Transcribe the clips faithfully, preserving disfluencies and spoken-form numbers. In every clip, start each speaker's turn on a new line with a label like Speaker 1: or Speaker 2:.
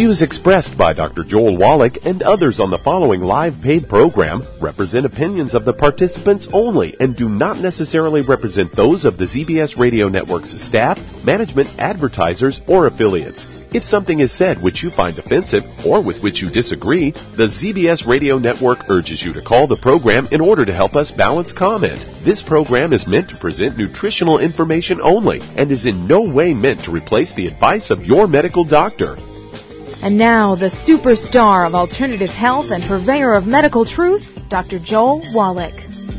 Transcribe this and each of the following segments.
Speaker 1: views expressed by Doctor Joel Wallach and others on the following live paid program represent opinions of the participants only and do not necessarily represent those of the Z B S Radio Network's staff, management, advertisers, or affiliates. If something is said which you find offensive or with which you disagree, the Z B S Radio Network urges you to call the program in order to help us balance comment. This program is meant to present nutritional information only and is in no way meant to replace the advice of your medical doctor.
Speaker 2: And now, the superstar of alternative health and purveyor of medical truth, Doctor Joel Wallach.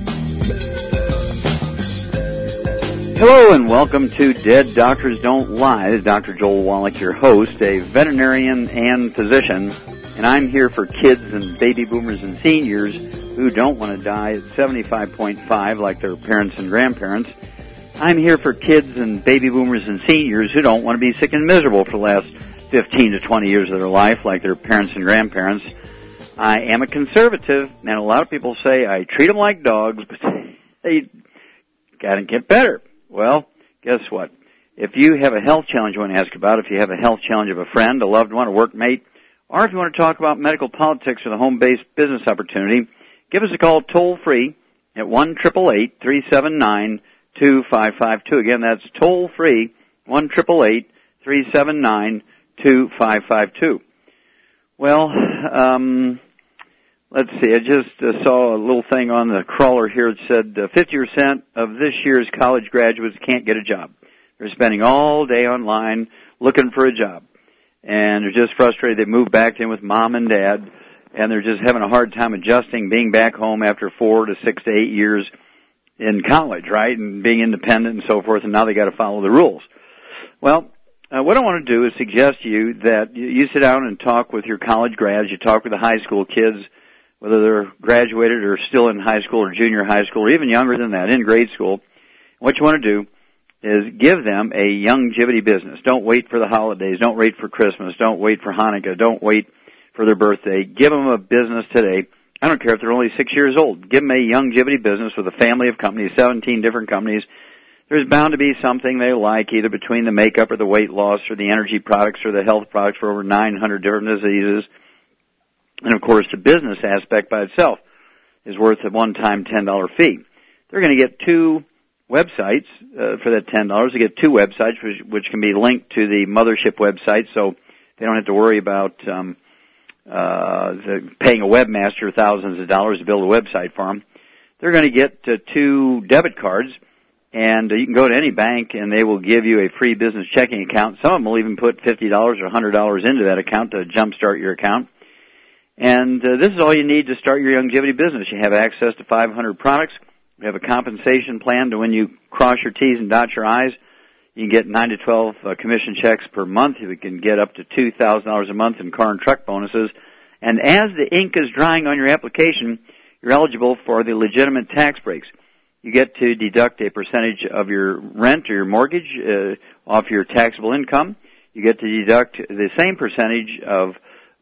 Speaker 3: Hello and welcome to Dead Doctors Don't Lie. This is Doctor Joel Wallach, your host, a veterinarian and physician, and I'm here for kids and baby boomers and seniors who don't want to die at seventy-five point five like their parents and grandparents. I'm here for kids and baby boomers and seniors who don't want to be sick and miserable for the last fifteen to twenty years of their life like their parents and grandparents. I am a conservative, and a lot of people say I treat them like dogs, but they gotta get better. Well, guess what? If you have a health challenge you want to ask about, if you have a health challenge of a friend, a loved one, a workmate, or if you want to talk about medical politics or the home-based business opportunity, give us a call toll-free at one eight eight eight, three seven nine, two five five two. Again, that's toll-free, one eight eight eight, three seven nine, two five five two. Well, um... let's see, I just uh, saw a little thing on the crawler here that said uh, fifty percent of this year's college graduates can't get a job. They're spending all day online looking for a job. And they're just frustrated. They moved back in with mom and dad, and they're just having a hard time adjusting being back home after four to six to eight years in college, right, and being independent and so forth, and now they got to follow the rules. Well, Uh, what I want to do is suggest to you that you, you sit down and talk with your college grads, you talk with the high school kids, whether they're graduated or still in high school or junior high school or even younger than that, in grade school. What you want to do is give them a longevity business. Don't wait for the holidays. Don't wait for Christmas. Don't wait for Hanukkah. Don't wait for their birthday. Give them a business today. I don't care if they're only six years old. Give them a longevity business with a family of companies, seventeen different companies. There's bound to be something they like, either between the makeup or the weight loss or the energy products or the health products for over nine hundred different diseases. And, of course, the business aspect by itself is worth a one-time ten dollar fee. They're going to get two websites uh, for that ten dollars. They get two websites, which, which can be linked to the mothership website, so they don't have to worry about um, uh, the, paying a webmaster thousands of dollars to build a website for them. They're going to get uh, two debit cards. And uh, you can go to any bank, and they will give you a free business checking account. Some of them will even put fifty dollars or one hundred dollars into that account to jumpstart your account. And uh, this is all you need to start your longevity business. You have access to five hundred products. You have a compensation plan to when you cross your T's and dot your I's. You can get nine to twelve uh, commission checks per month. You can get up to two thousand dollars a month in car and truck bonuses. And as the ink is drying on your application, you're eligible for the legitimate tax breaks. You get to deduct a percentage of your rent or your mortgage uh, off your taxable income. You get to deduct the same percentage of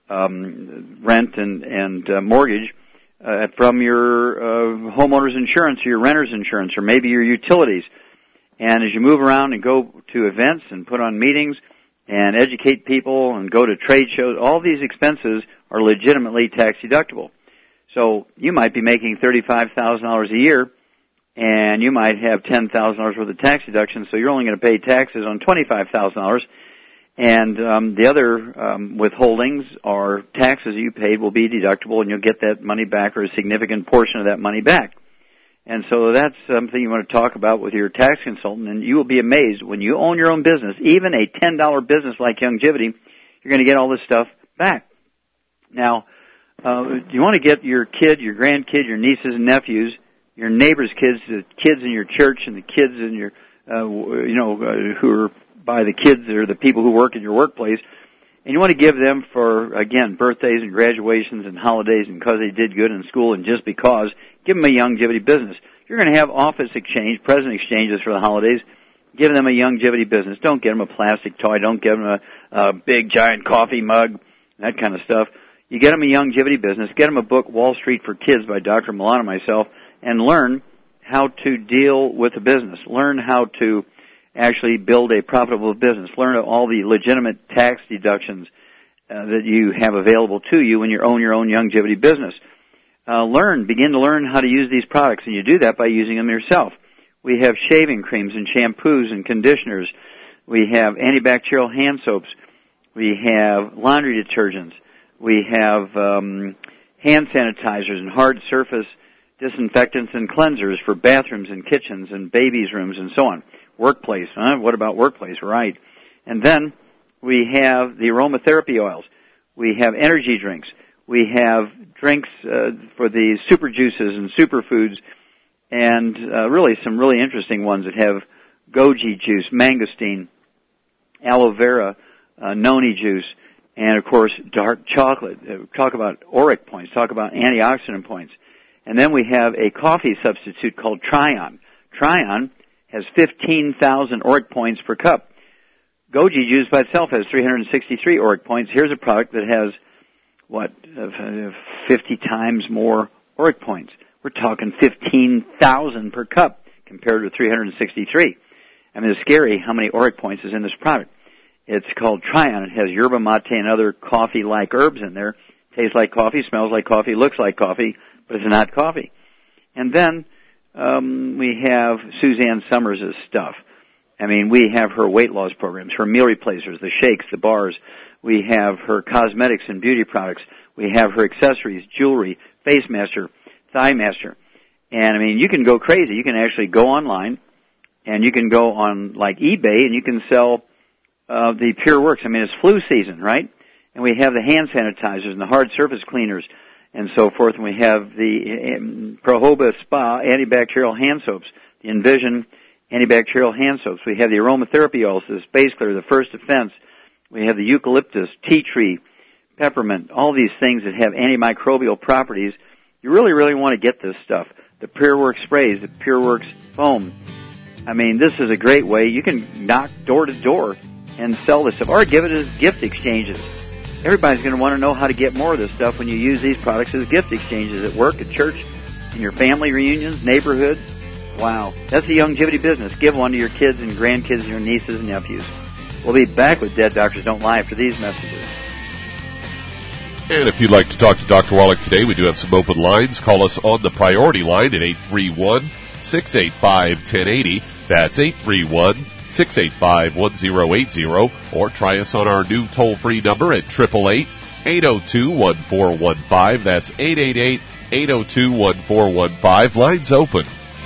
Speaker 3: um, rent and, and uh, mortgage uh, from your uh, homeowner's insurance or your renter's insurance or maybe your utilities. And as you move around and go to events and put on meetings and educate people and go to trade shows, all these expenses are legitimately tax deductible. So you might be making thirty-five thousand dollars a year, and you might have ten thousand dollars worth of tax deductions, so you're only going to pay taxes on twenty-five thousand dollars. And um, the other um, withholdings or taxes you paid will be deductible, and you'll get that money back or a significant portion of that money back. And so that's something you want to talk about with your tax consultant, and you will be amazed when you own your own business, even a ten dollar business like longevity, you're going to get all this stuff back. Now, uh, you want to get your kid, your grandkid, your nieces and nephews, your neighbors' kids, the kids in your church, and the kids in your, uh, you know, uh, who are by the kids or the people who work in your workplace, and you want to give them for, again, birthdays and graduations and holidays and because they did good in school and just because, give them a longevity business. You're going to have office exchange, present exchanges for the holidays. Give them a longevity business. Don't get them a plastic toy. Don't give them a, a big, giant coffee mug, that kind of stuff. You get them a longevity business. Get them a book, Wall Street for Kids by Doctor Milan and myself, and learn how to deal with a business. Learn how to actually build a profitable business. Learn all the legitimate tax deductions uh, that you have available to you when you own your own longevity business. Uh, learn, begin to learn how to use these products, and you do that by using them yourself. We have shaving creams and shampoos and conditioners. We have antibacterial hand soaps. We have laundry detergents. We have um, hand sanitizers and hard surface disinfectants and cleansers for bathrooms and kitchens and babies' rooms and so on. Workplace, huh? What about workplace? Right. And then we have the aromatherapy oils. We have energy drinks. We have drinks uh, for the super juices and superfoods, and uh, really some really interesting ones that have goji juice, mangosteen, aloe vera, uh, noni juice, and of course dark chocolate. Uh, talk about auric points. Talk about antioxidant points. And then we have a coffee substitute called Tryon. Tryon has fifteen thousand auric points per cup. Goji juice by itself has three hundred sixty-three auric points. Here's a product that has, what, uh, fifty times more auric points. We're talking fifteen thousand per cup compared to three hundred sixty-three. I mean, it's scary how many auric points is in this product. It's called Tryon. It has yerba mate and other coffee-like herbs in there. Tastes like coffee, smells like coffee, looks like coffee, but it's not coffee. And then um, we have Suzanne Summers' stuff. I mean, we have her weight loss programs, her meal replacers, the shakes, the bars. We have her cosmetics and beauty products. We have her accessories, jewelry, face master, thigh master. And, I mean, you can go crazy. You can actually go online, and you can go on, like, eBay, and you can sell uh, the Pure Works. I mean, it's flu season, right? And we have the hand sanitizers and the hard surface cleaners and so forth. And we have the um, Prohoba Spa antibacterial hand soaps, the Envision antibacterial hand soaps. We have the aromatherapy oils, the Space Clear, the First Defense. We have the eucalyptus, tea tree, peppermint, all these things that have antimicrobial properties. You really, really want to get this stuff. The PureWorks sprays, the PureWorks foam. I mean, this is a great way. You can knock door to door and sell this stuff, or give it as gift exchanges. Everybody's going to want to know how to get more of this stuff when you use these products as gift exchanges at work, at church, in your family reunions, neighborhood. Wow. That's the longevity business. Give one to your kids and grandkids and your nieces and nephews. We'll be back with Dead Doctors Don't Lie after these messages.
Speaker 1: And if you'd like to talk to Doctor Wallach today, we do have some open lines. Call us on the priority line at eight three one, six eight five, one zero eight zero. That's eight three one, six eight five, one zero eight zero. Or try us on our new toll-free number at eight eight eight, eight oh two, one four one five. That's eight eight eight, eight oh two, one four one five. Lines open.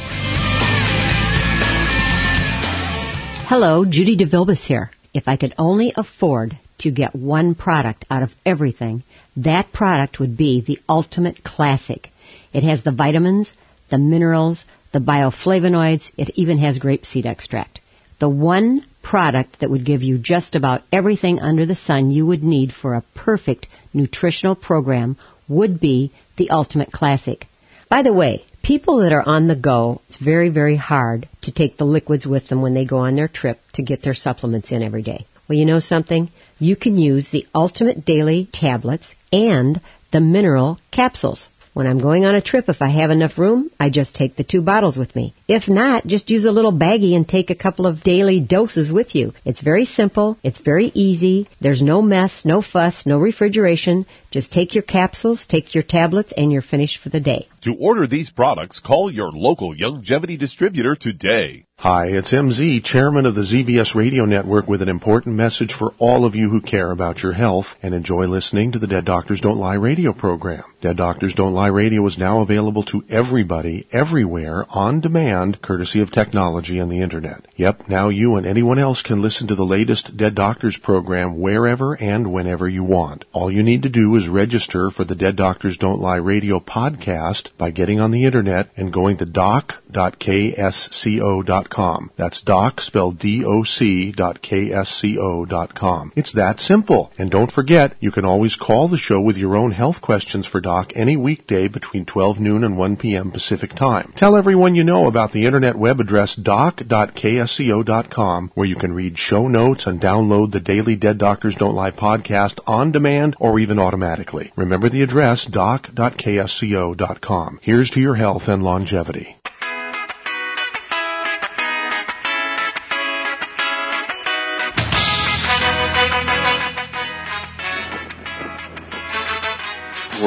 Speaker 4: Hello, Judy DeVilbus here. If I could only afford to get one product out of everything, that product would be the Ultimate Classic. It has the vitamins, the minerals, the bioflavonoids. It even has grapeseed extract. The one product that would give you just about everything under the sun you would need for a perfect nutritional program would be the Ultimate Classic. By the way, people that are on the go, it's very, very hard to take the liquids with them when they go on their trip to get their supplements in every day. Well, you know something? You can use the Ultimate Daily Tablets and the Mineral Capsules. When I'm going on a trip, if I have enough room, I just take the two bottles with me. If not, just use a little baggie and take a couple of daily doses with you. It's very simple. It's very easy. There's no mess, no fuss, no refrigeration. Just take your capsules, take your tablets, and you're finished for the day.
Speaker 1: To order these products, call your local longevity distributor today.
Speaker 5: Hi, it's M Z, chairman of the Z B S Radio Network, with an important message for all of you who care about your health and enjoy listening to the Dead Doctors Don't Lie radio program. Dead Doctors Don't Lie radio is now available to everybody, everywhere, on demand, courtesy of technology and the Internet. Yep, now you and anyone else can listen to the latest Dead Doctors program wherever and whenever you want. All you need to do is register for the Dead Doctors Don't Lie radio podcast by getting on the Internet and going to doc dot k s c o dot com. That's doc, spelled D O C, dot K S C O dot com. It's that simple. And don't forget, you can always call the show with your own health questions for Doc any weekday between twelve noon and one p.m. Pacific Time. Tell everyone you know about the Internet web address doc dot k s c o dot com, where you can read show notes and download the daily Dead Doctors Don't Lie podcast on demand or even automatically. Remember the address, doc dot k s c o dot com. Here's to your health and longevity.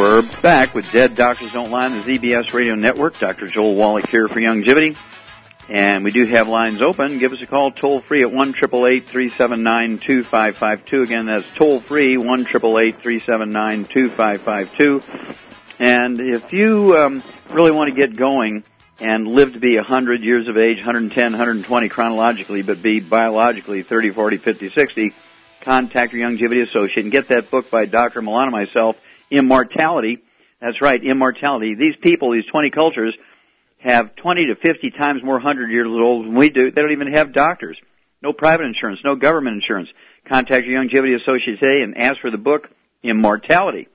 Speaker 3: We're back with Dead Doctors Don't Lie on the Z B S Radio Network. Doctor Joel Wallach here for Youngevity. And we do have lines open. Give us a call toll-free at one eight eight eight, three seven nine, two five five two. Again, that's toll-free, one eight eight eight, three seven nine, two five five two. And if you um, really want to get going and live to be one hundred years of age, one ten, one twenty chronologically, but be biologically thirty, forty, fifty, sixty, contact your Youngevity associate and get that book by Doctor Milan and myself, Immortality. That's right, Immortality. These people, these twenty cultures, have twenty to fifty times more hundred years old than we do. They don't even have doctors. No private insurance, no government insurance. Contact your Youngevity associate today and ask for the book, Immortality.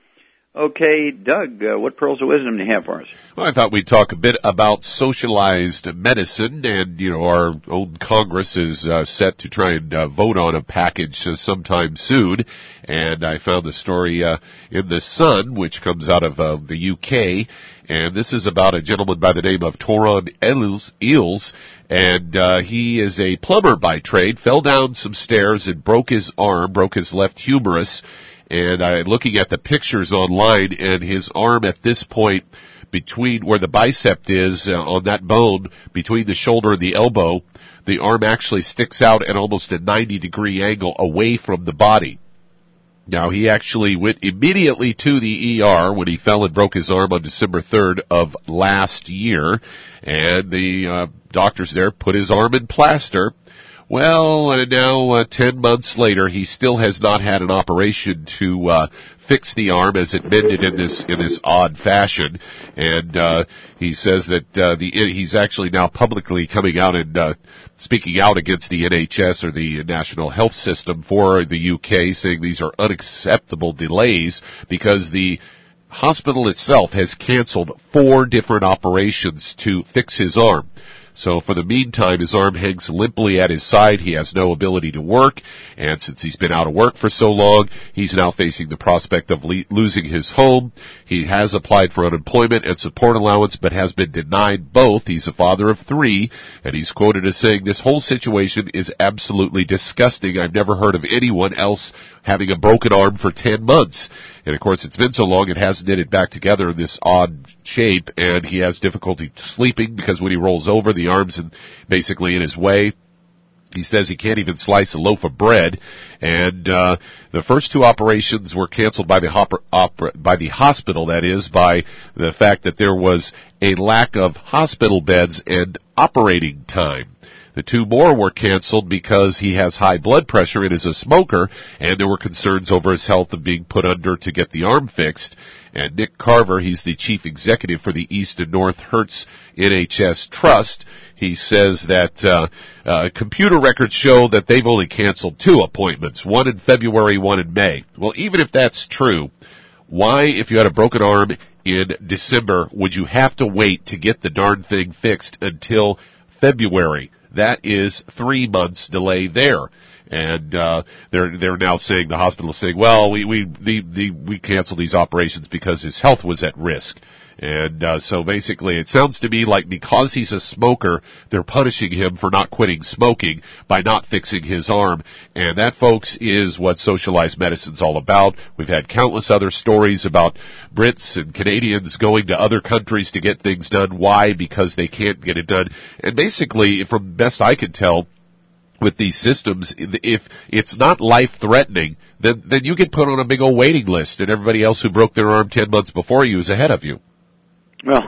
Speaker 3: Okay, Doug, uh, what pearls of wisdom do you have for us?
Speaker 1: Well, I thought we'd talk a bit about socialized medicine, and, you know, our own Congress is uh, set to try and uh, vote on a package uh, sometime soon, and I found the story uh, in The Sun, which comes out of uh, the U K, and this is about a gentleman by the name of Toron Eels, Eels and uh, he is a plumber by trade, fell down some stairs and broke his arm, broke his left humerus. And I'm looking at the pictures online, and his arm at this point, between where the bicep is, uh, on that bone, between the shoulder and the elbow, the arm actually sticks out at almost a ninety degree angle away from the body. Now, he actually went immediately to the E R when he fell and broke his arm on December third of last year, and the uh, doctors there put his arm in plaster. Well, uh, now uh, ten months later, he still has not had an operation to uh, fix the arm as it bended in this in this odd fashion, and uh, he says that uh, the he's actually now publicly coming out and uh, speaking out against the N H S, or the National Health System for the U K, saying these are unacceptable delays because the hospital itself has canceled four different operations to fix his arm. So for the meantime, his arm hangs limply at his side. He has no ability to work, and since he's been out of work for so long, he's now facing the prospect of le- losing his home. He has applied for unemployment and support allowance, but has been denied both. He's a father of three, and he's quoted as saying, "This whole situation is absolutely disgusting. I've never heard of anyone else having a broken arm for ten months. And, of course, it's been so long, it hasn't knitted back together in this odd shape, and he has difficulty sleeping because when he rolls over, the arm's in, basically in his way. He says he can't even slice a loaf of bread, and uh, the first two operations were canceled by the hop- opera, by the hospital, that is, by the fact that there was a lack of hospital beds and operating time. The two more were canceled because he has high blood pressure and is a smoker, and there were concerns over his health of being put under to get the arm fixed. And Nick Carver, he's the chief executive for the East and North Hertz N H S Trust. He says that uh, uh, computer records show that they've only canceled two appointments, one in February, one in May. Well, even if that's true, why, if you had a broken arm in December, would you have to wait to get the darn thing fixed until February? That is three months delay there. And uh they're they're now saying, the hospital is saying, well, we we the, the we canceled these operations because his health was at risk. And uh so basically it sounds to me like because he's a smoker, they're punishing him for not quitting smoking by not fixing his arm. And that, folks, is what socialized medicine's all about. We've had countless other stories about Brits and Canadians going to other countries to get things done. Why? Because they can't get it done. And basically, from best I can tell, with these systems, if it's not life-threatening, then then you get put on a big old waiting list, and everybody else who broke their arm ten months before you is ahead of you.
Speaker 3: Well,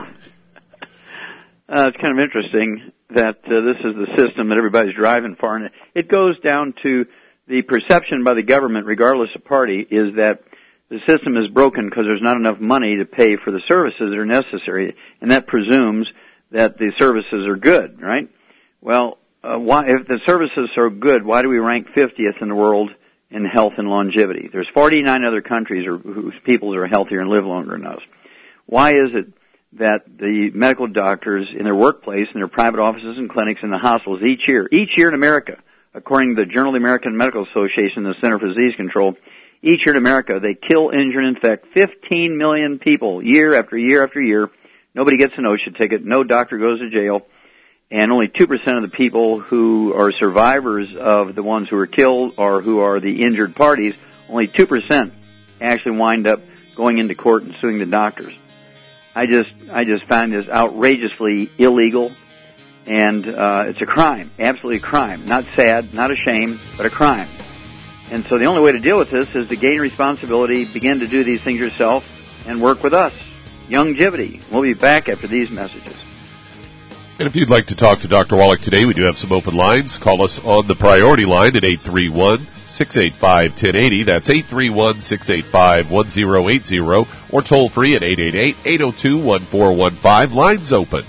Speaker 3: uh, it's kind of interesting that uh, this is the system that everybody's driving for, and it goes down to the perception by the government, regardless of party, is that the system is broken because there's not enough money to pay for the services that are necessary, and that presumes that the services are good, right? Well, Uh, why, if the services are good, why do we rank fiftieth in the world in health and longevity? There's forty-nine other countries or, whose people are healthier and live longer than us. Why is it that the medical doctors in their workplace, in their private offices and clinics, in the hospitals each year, each year in America, according to the Journal of the American Medical Association and the Center for Disease Control, each year in America they kill, injure, and infect fifteen million people year after year after year. Nobody gets an OSHA ticket. No doctor goes to jail. And only two percent of the people who are survivors of the ones who are killed or who are the injured parties, only two percent actually wind up going into court and suing the doctors. I just I just find this outrageously illegal, and uh, it's a crime, absolutely a crime. Not sad, not a shame, but a crime. And so the only way to deal with this is to gain responsibility, begin to do these things yourself, and work with us. Youngevity. We'll be back after these messages.
Speaker 1: And if you'd like to talk to Doctor Wallach today, we do have some open lines. Call us on the priority line at eight three one, six eight five, one zero eight zero. That's eight three one, six eight five, one zero eight zero. Or toll free at eight eight eight, eight zero two, one four one five. Lines open.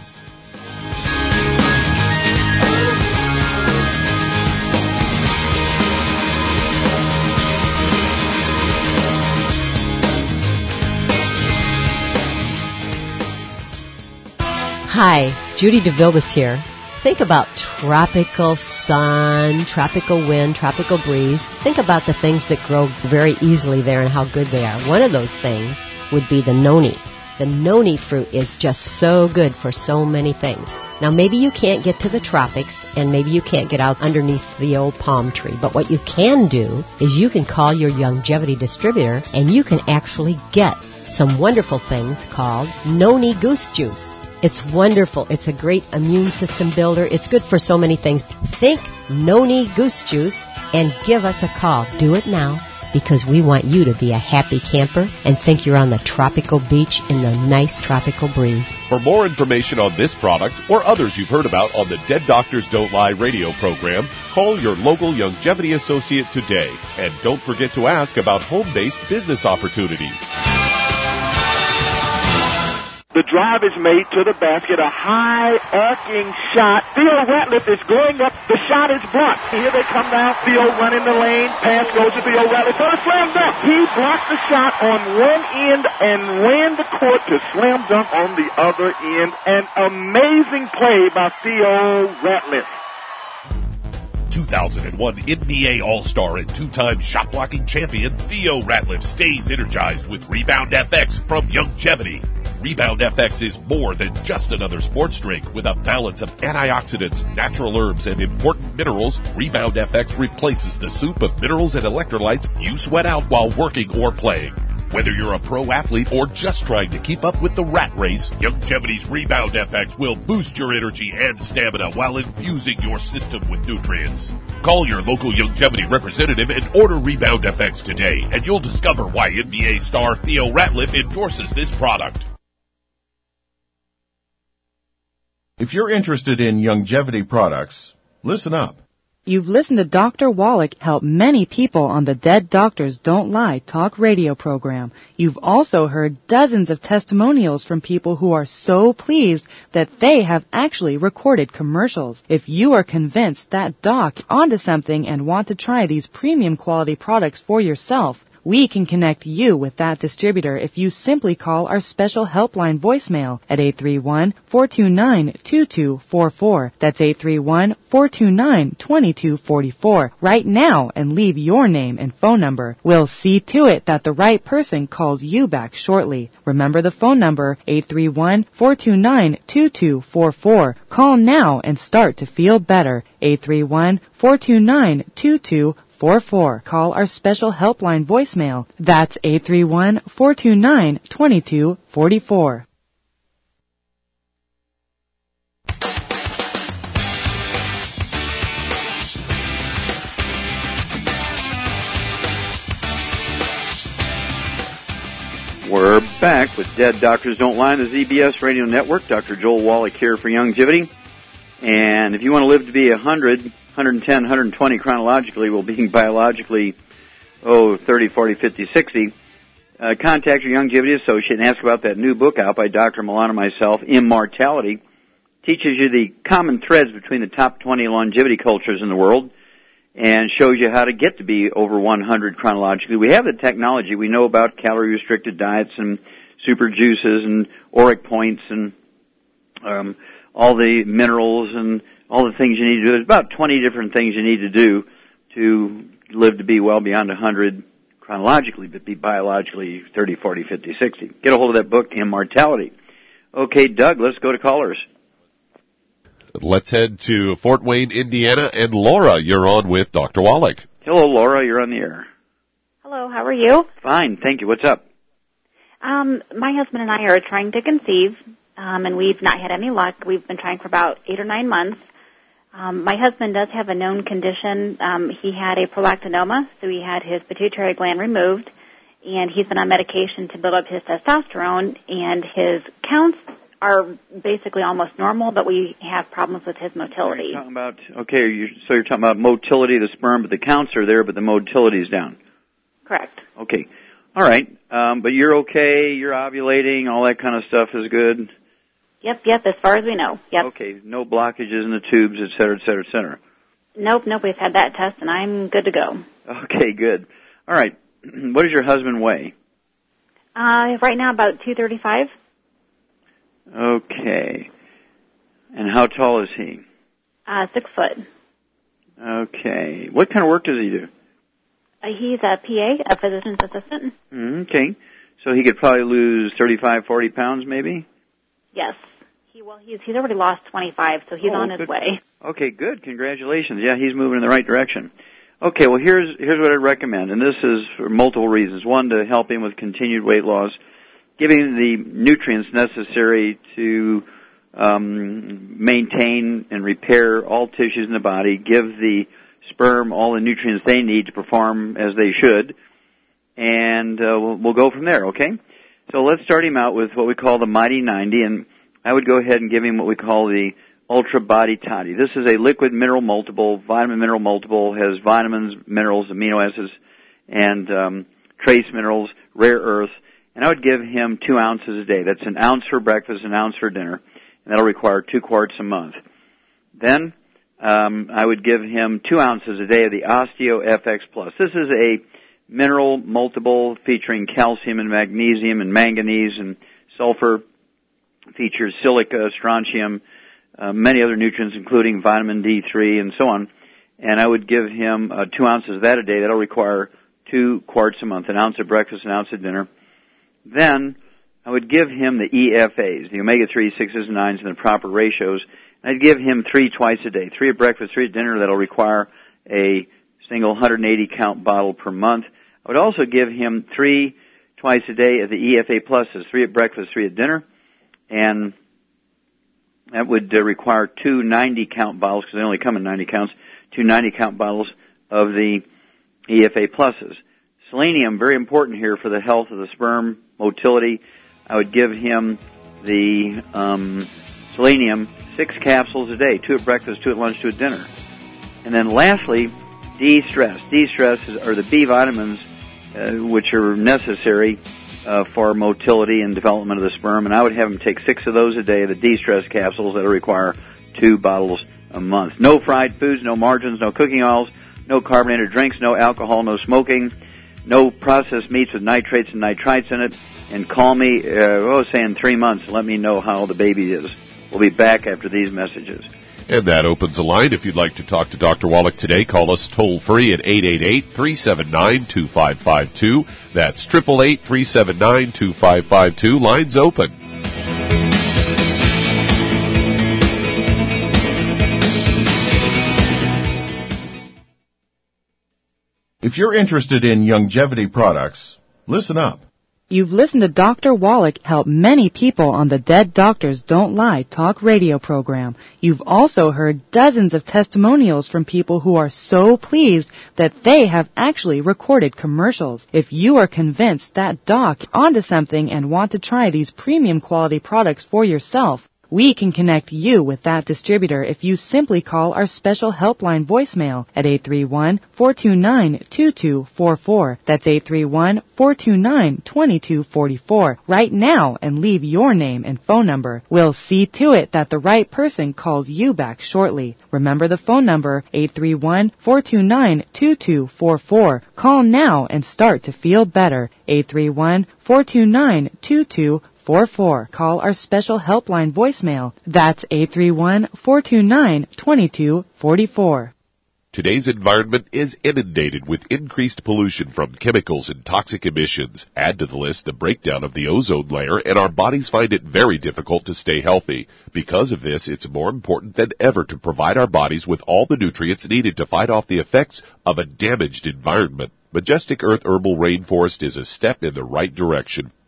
Speaker 4: Hi, Judy DeVilbiss here. Think about tropical sun, tropical wind, tropical breeze. Think about the things that grow very easily there and how good they are. One of those things would be the noni. The noni fruit is just so good for so many things. Now, maybe you can't get to the tropics, and maybe you can't get out underneath the old palm tree. But what you can do is you can call your Youngevity distributor, and you can actually get some wonderful things called noni goose juice. It's wonderful. It's a great immune system builder. It's good for so many things. Think noni goose juice and give us a call. Do it now, because we want you to be a happy camper and think you're on the tropical beach in the nice tropical breeze.
Speaker 1: For more information on this product or others you've heard about on the Dead Doctors Don't Lie radio program, call your local Youngevity associate today. And don't forget to ask about home-based business opportunities.
Speaker 6: The drive is made to the basket, a high arcing shot. Theo Ratliff is going up. The shot is blocked. Here they come now. Theo running the lane. Pass goes to Theo Ratliff for a slam dunk. He blocked the shot on one end and ran the court to slam dunk on the other end. An amazing play by Theo Ratliff.
Speaker 1: two thousand one N B A All-Star and two-time shot-blocking champion Theo Ratliff stays energized with Rebound F X from Youngevity. Rebound F X is more than just another sports drink. With a balance of antioxidants, natural herbs, and important minerals, Rebound F X replaces the soup of minerals and electrolytes you sweat out while working or playing. Whether you're a pro athlete or just trying to keep up with the rat race, Youngevity's Rebound F X will boost your energy and stamina while infusing your system with nutrients. Call your local Youngevity representative and order Rebound F X today, and you'll discover why N B A star Theo Ratliff endorses this product.
Speaker 7: If you're interested in Youngevity products, listen up.
Speaker 8: You've listened to Doctor Wallach help many people on the Dead Doctors Don't Lie talk radio program. You've also heard dozens of testimonials from people who are so pleased that they have actually recorded commercials. If you are convinced that Doc is onto something and want to try these premium quality products for yourself, we can connect you with that distributor if you simply call our special helpline voicemail at eight three one, four two nine, two two four four. That's eight three one, four two nine, two two four four. Right now and leave your name and phone number. We'll see to it that the right person calls you back shortly. Remember the phone number, eight three one, four two nine, two two four four. Call now and start to feel better. eight three one, four two nine, two two four four. Call our special helpline voicemail. That's eight three one, four two nine, two two four four.
Speaker 3: We're back with Dead Doctors Don't Lie on the Z B S Radio Network. Doctor Joel Wallach here for Youngevity. And if you want to live to be one hundred, one ten, one twenty chronologically, while being biologically, oh, thirty, forty, fifty, sixty, uh, contact your Youngevity associate and ask about that new book out by Doctor Milan and myself, Immortality. Teaches you the common threads between the top twenty longevity cultures in the world and shows you how to get to be over one hundred chronologically. We have the technology. We know about calorie-restricted diets and super juices and auric points and um, all the minerals and all the things you need to do. There's about twenty different things you need to do to live to be well beyond one hundred chronologically, but be biologically thirty, forty, fifty, sixty. Get a hold of that book, Immortality. Okay, Doug, let's go to callers.
Speaker 1: Let's head to Fort Wayne, Indiana, and Laura, you're on with Doctor Wallach.
Speaker 3: Hello, Laura, you're on the air.
Speaker 9: Hello, how are you?
Speaker 3: Fine, thank you. What's up?
Speaker 9: Um, my husband and I are trying to conceive, um, and we've not had any luck. We've been trying for about eight or nine months. Um, my husband does have a known condition. Um, he had a prolactinoma, so he had his pituitary gland removed, and he's been on medication to build up his testosterone, and his counts are basically almost normal, but we have problems with his motility.
Speaker 3: You're talking about, okay, you, so you're talking about motility of the sperm, but the counts are there, but the motility is down.
Speaker 9: Correct.
Speaker 3: Okay. All right. Um, but you're okay, you're ovulating, all that kind of stuff is good?
Speaker 9: Yep, yep, as far as we know. Yep.
Speaker 3: Okay, no blockages in the tubes, et cetera, et cetera, et cetera.
Speaker 9: Nope, nope, we've had that test, and I'm good to go.
Speaker 3: Okay, good. All right. What does your husband weigh?
Speaker 9: Uh, right now about two thirty-five.
Speaker 3: Okay. And how tall is he?
Speaker 9: Uh, six foot.
Speaker 3: Okay. What kind of work does he do?
Speaker 9: Uh, he's a P A, a physician's assistant.
Speaker 3: Okay. So he could probably lose thirty-five, forty pounds maybe?
Speaker 9: Yes. He well, he's he's already lost twenty-five, so he's
Speaker 3: oh,
Speaker 9: on his
Speaker 3: good.
Speaker 9: way.
Speaker 3: Okay, good. Congratulations. Yeah, he's moving in the right direction. Okay, well here's here's what I'd recommend, and this is for multiple reasons. One, to help him with continued weight loss, giving the nutrients necessary to um, maintain and repair all tissues in the body, give the sperm all the nutrients they need to perform as they should, and uh, we'll, we'll go from there, okay? So let's start him out with what we call the Mighty ninety, and I would go ahead and give him what we call the Ultra Body Toddy. This is a liquid mineral multiple, vitamin mineral multiple, has vitamins, minerals, amino acids, and um, trace minerals, rare earths, and I would give him two ounces a day. That's an ounce for breakfast, an ounce for dinner, and that'll require two quarts a month. Then um, I would give him two ounces a day of the Osteo F X Plus. This is a mineral multiple featuring calcium and magnesium and manganese and sulfur, features silica, strontium, uh, many other nutrients including vitamin D three and so on. And I would give him uh, two ounces of that a day. That'll require two quarts a month, an ounce at breakfast, an ounce at dinner. Then I would give him the E F As, the omega three, sixes, and nines in the proper ratios. And I'd give him three twice a day, three at breakfast, three at dinner. That'll require a single one hundred eighty count bottle per month. I would also give him three twice a day of the E F A pluses, three at breakfast, three at dinner, and that would uh, require two ninety count bottles, because they only come in ninety counts, two ninety count bottles of the E F A pluses. Selenium, very important here for the health of the sperm, motility. I would give him the um, selenium, six capsules a day, two at breakfast, two at lunch, two at dinner. And then lastly, D-stress. D-stress are the B vitamins, uh, which are necessary uh, for motility and development of the sperm. And I would have him take six of those a day, the D-stress capsules that require two bottles a month. No fried foods, no margarines, no cooking oils, no carbonated drinks, no alcohol, no smoking, no processed meats with nitrates and nitrites in it. And call me, uh, oh, say in three months, let me know how the baby is. We'll be back after these messages.
Speaker 1: And that opens a line. If you'd like to talk to Doctor Wallach today, call us toll-free at eight eight eight, three seven nine, two five five two. That's eight eight eight, three seven nine, two five five two. Lines open.
Speaker 7: If you're interested in longevity products, listen up.
Speaker 8: You've listened to Doctor Wallach help many people on the Dead Doctors Don't Lie talk radio program. You've also heard dozens of testimonials from people who are so pleased that they have actually recorded commercials. If you are convinced that doc onto something and want to try these premium quality products for yourself, we can connect you with that distributor if you simply call our special helpline voicemail at eight three one, four two nine, two two four four. That's eight three one, four two nine, two two four four. Right now and leave your name and phone number. We'll see to it that the right person calls you back shortly. Remember the phone number, eight three one, four two nine, two two four four. Call now and start to feel better. eight three one, four two nine, two two four four. Four four. Call our special helpline voicemail. That's eight three one, four two nine, two two four four.
Speaker 1: Today's environment is inundated with increased pollution from chemicals and toxic emissions. Add to the list the breakdown of the ozone layer, and our bodies find it very difficult to stay healthy. Because of this, it's more important than ever to provide our bodies with all the nutrients needed to fight off the effects of a damaged environment. Majestic Earth Herbal Rainforest is a step in the right direction.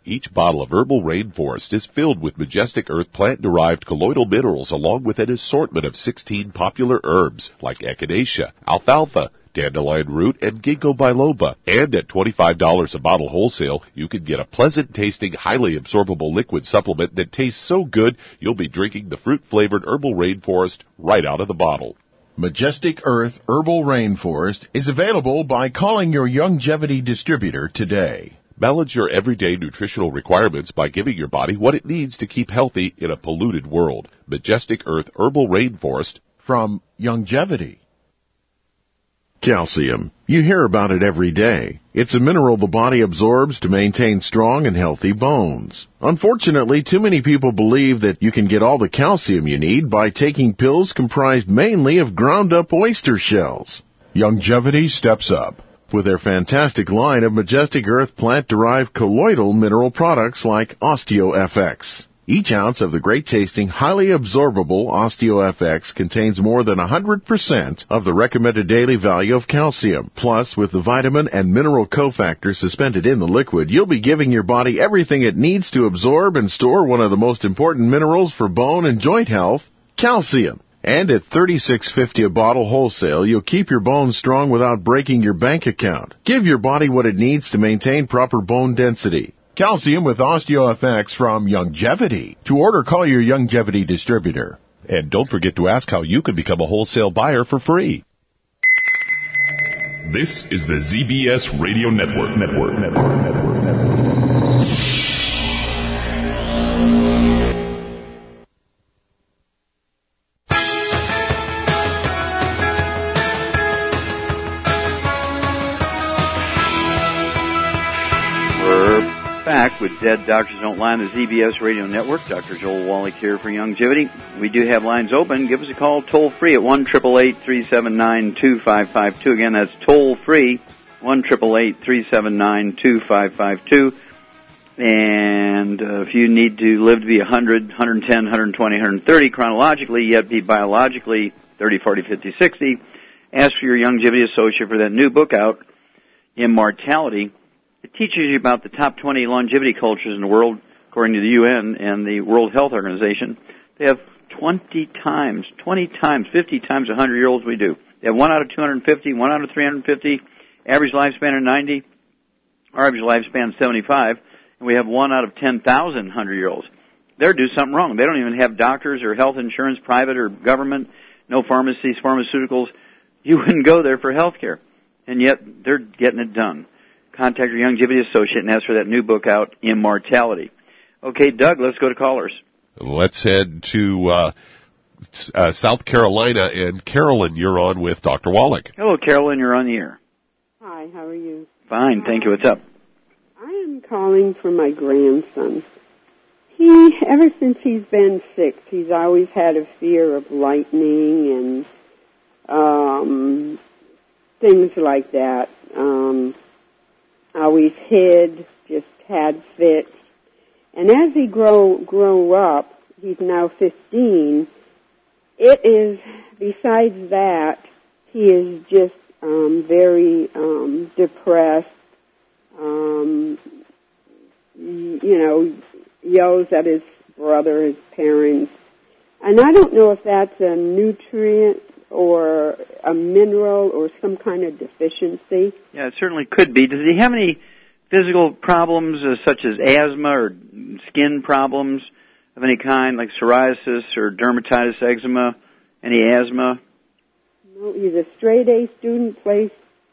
Speaker 1: Each bottle of Herbal Rainforest is filled with Majestic Earth plant-derived colloidal minerals along with an assortment of sixteen popular herbs like echinacea, alfalfa, dandelion root, and ginkgo biloba. And at twenty-five dollars a bottle wholesale, you can get a pleasant-tasting, highly absorbable liquid supplement that tastes so good you'll be drinking the fruit-flavored Herbal Rainforest right out of the bottle.
Speaker 7: Majestic Earth Herbal Rainforest is available by calling your Youngevity distributor today.
Speaker 1: Balance your everyday nutritional requirements by giving your body what it needs to keep healthy in a polluted world. Majestic Earth Herbal Rainforest
Speaker 7: from Youngevity.
Speaker 5: Calcium. You hear about it every day. It's a mineral the body absorbs to maintain strong and healthy bones. Unfortunately, too many people believe that you can get all the calcium you need by taking pills comprised mainly of ground-up oyster shells.
Speaker 7: Youngevity steps up
Speaker 5: with their fantastic line of Majestic Earth plant-derived colloidal mineral products like OsteoFX. Each ounce of the great-tasting, highly absorbable OsteoFX contains more than one hundred percent of the recommended daily value of calcium. Plus, with the vitamin and mineral cofactors suspended in the liquid, you'll be giving your body everything it needs to absorb and store one of the most important minerals for bone and joint health, calcium. And at thirty-six fifty a bottle wholesale, you'll keep your bones strong without breaking your bank account. Give your body what it needs to maintain proper bone density.
Speaker 7: Calcium with OsteoFX from Youngevity. To order, call your Youngevity distributor.
Speaker 1: And don't forget to ask how you can become a wholesale buyer for free.
Speaker 10: This is the Z B S Radio Network. Network. Network. Network. Network.
Speaker 3: Back with Dead Doctors Don't Lie on the Z B S Radio Network. Doctor Joel Wallach here for Youngevity. We do have lines open. Give us a call toll free at one eight eight eight, three seven nine, two five five two. Again, that's toll free, one eight eight eight, three seven nine, two five five two. And uh, if you need to live to be one hundred, one ten, one twenty, one thirty chronologically, yet be biologically thirty, forty, fifty, sixty, ask for your Youngevity associate for that new book out, Immortality. It teaches you about the top twenty longevity cultures in the world, according to the U N and the World Health Organization. They have twenty times, twenty times, fifty times one hundred year olds we do. They have one out of two hundred fifty, one out of three hundred fifty, average lifespan of ninety, our average lifespan seventy-five, and we have one out of ten thousand one hundred year olds. They're doing something wrong. They don't even have doctors or health insurance, private or government, no pharmacies, pharmaceuticals. You wouldn't go there for health care, and yet they're getting it done. Contact your Youngevity associate and ask for that new book out, Immortality. Okay, Doug, let's go to callers.
Speaker 1: Let's head to uh, uh, South Carolina, and Carolyn, you're on with Doctor Wallach.
Speaker 3: Hello, Carolyn, you're on the air.
Speaker 11: Hi, how are you?
Speaker 3: Fine, thank you. What's up?
Speaker 11: I am calling for my grandson. He, ever since he's been six, he's always had a fear of lightning and um, things like that. Um Always hid, just had fits. And as he grow grow up, he's now fifteen, it is, besides that, he is just um, very um, depressed, um, you know, yells at his brother, his parents. And I don't know if that's a nutrient or a mineral or some kind of deficiency.
Speaker 3: Yeah, it certainly could be. Does he have any physical problems uh, such as asthma or skin problems of any kind, like psoriasis or dermatitis, eczema, any asthma?
Speaker 11: No, he's a straight-A student, plays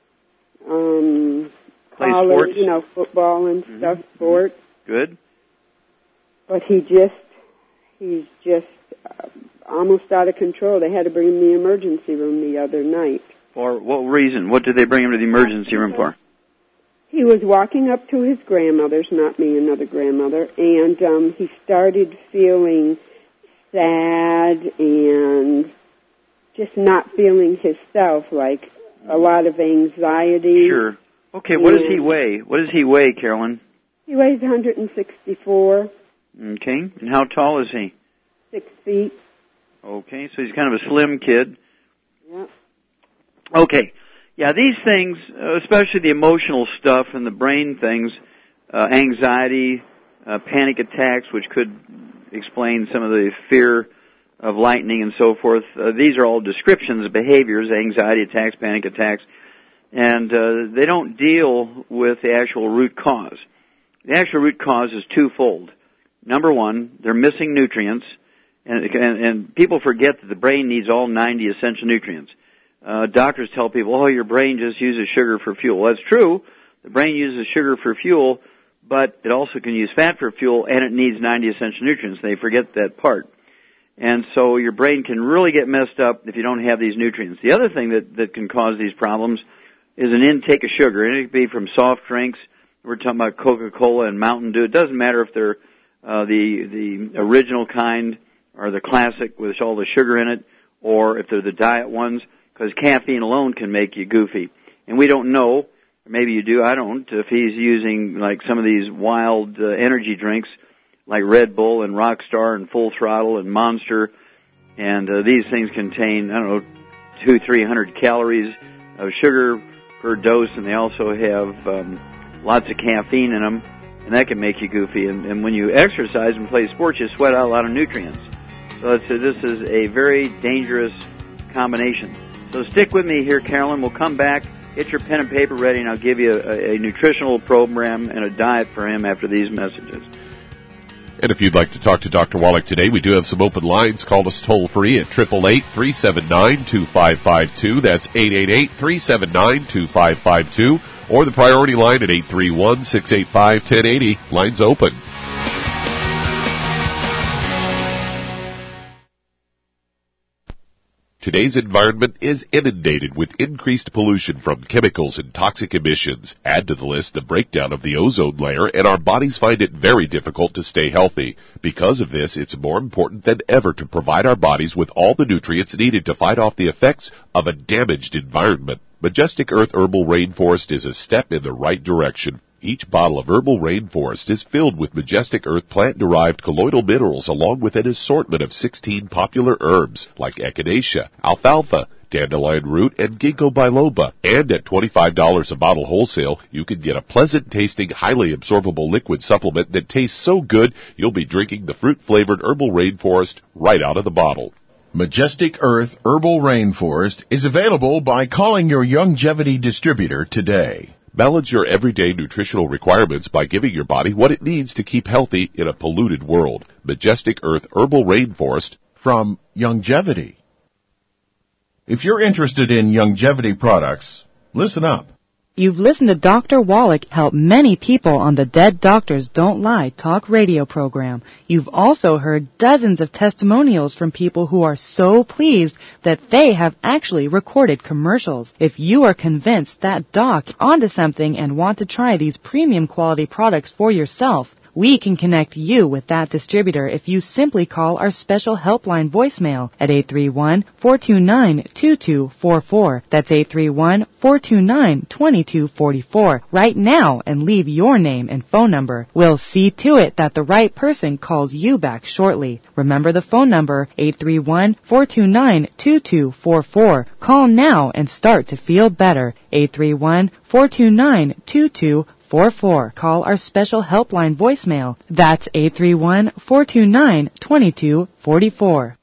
Speaker 11: um,
Speaker 3: Play
Speaker 11: college,
Speaker 3: sports?
Speaker 11: you know, football and
Speaker 3: Mm-hmm.
Speaker 11: stuff, sports.
Speaker 3: Good.
Speaker 11: But he just, he's just uh, almost out of control. They had to bring him to the emergency room the other night.
Speaker 3: For what reason? What did they bring him to the emergency room for?
Speaker 11: He was walking up to his grandmother's, not me, another grandmother, and um, he started feeling sad and just not feeling himself, like a lot of anxiety.
Speaker 3: Sure. Okay, what does he weigh? What does he weigh, Carolyn?
Speaker 11: He weighs one hundred sixty-four.
Speaker 3: Okay, and how tall is he?
Speaker 11: Six feet.
Speaker 3: Okay, so he's kind of a slim kid.
Speaker 11: Yeah.
Speaker 3: Okay. Yeah, these things, uh, especially the emotional stuff and the brain things, uh, anxiety, uh, panic attacks, which could explain some of the fear of lightning and so forth. Uh, these are all descriptions of behaviors, anxiety attacks, panic attacks, and uh, they don't deal with the actual root cause. The actual root cause is twofold. Number one, they're missing nutrients, and, and, and people forget that the brain needs all ninety essential nutrients. Uh, doctors tell people, oh, your brain just uses sugar for fuel. That's true. The brain uses sugar for fuel, but it also can use fat for fuel, and it needs ninety essential nutrients. They forget that part. And so your brain can really get messed up if you don't have these nutrients. The other thing that, that can cause these problems is an intake of sugar. And it could be from soft drinks. We're talking about Coca-Cola and Mountain Dew. It doesn't matter if they're uh, the the original kind or the classic with all the sugar in it, or if they're the diet ones, because caffeine alone can make you goofy. And we don't know, or maybe you do, I don't, if he's using like some of these wild uh, energy drinks like Red Bull and Rockstar and Full Throttle and Monster, and uh, these things contain, I don't know, two, three hundred calories of sugar per dose, and they also have um, lots of caffeine in them, and that can make you goofy. And, and when you exercise and play sports, you sweat out a lot of nutrients. So it's, uh, this is a very dangerous combination. So stick with me here, Carolyn. We'll come back. Get your pen and paper ready, and I'll give you a, a nutritional program and a diet for him after these messages.
Speaker 1: And if you'd like to talk to Doctor Wallach today, we do have some open lines. Call us toll-free at eight eight eight, three seven nine, two five five two. That's eight eight eight, three seven nine, two five five two. Or the priority line at eight three one, six eight five, one zero eight zero. Lines open. Today's environment is inundated with increased pollution from chemicals and toxic emissions. Add to the list the breakdown of the ozone layer, and our bodies find it very difficult to stay healthy. Because of this, it's more important than ever to provide our bodies with all the nutrients needed to fight off the effects of a damaged environment. Majestic Earth Herbal Rainforest is a step in the right direction. Each bottle of Herbal Rainforest is filled with Majestic Earth plant-derived colloidal minerals along with an assortment of sixteen popular herbs like echinacea, alfalfa, dandelion root, and ginkgo biloba. And at twenty-five dollars a bottle wholesale, you can get a pleasant-tasting, highly absorbable liquid supplement that tastes so good you'll be drinking the fruit-flavored Herbal Rainforest right out of the bottle.
Speaker 7: Majestic Earth Herbal Rainforest is available by calling your Youngevity distributor today.
Speaker 1: Balance your everyday nutritional requirements by giving your body what it needs to keep healthy in a polluted world. Majestic Earth Herbal Rainforest
Speaker 7: from Youngevity. If you're interested in Youngevity products, listen up.
Speaker 8: You've listened to Doctor Wallach help many people on the Dead Doctors Don't Lie talk radio program. You've also heard dozens of testimonials from people who are so pleased that they have actually recorded commercials. If you are convinced that doc onto something and want to try these premium quality products for yourself, we can connect you with that distributor if you simply call our special helpline voicemail at eight three one, four two nine, two two four four. That's eight three one, four two nine, two two four four right now and leave your name and phone number. We'll see to it that the right person calls you back shortly. Remember the phone number, eight three one, four two nine, two two four four. Call now and start to feel better. eight three one, four two nine, two two four four four. Call our special helpline voicemail. That's eight three one, four two nine, two two four four.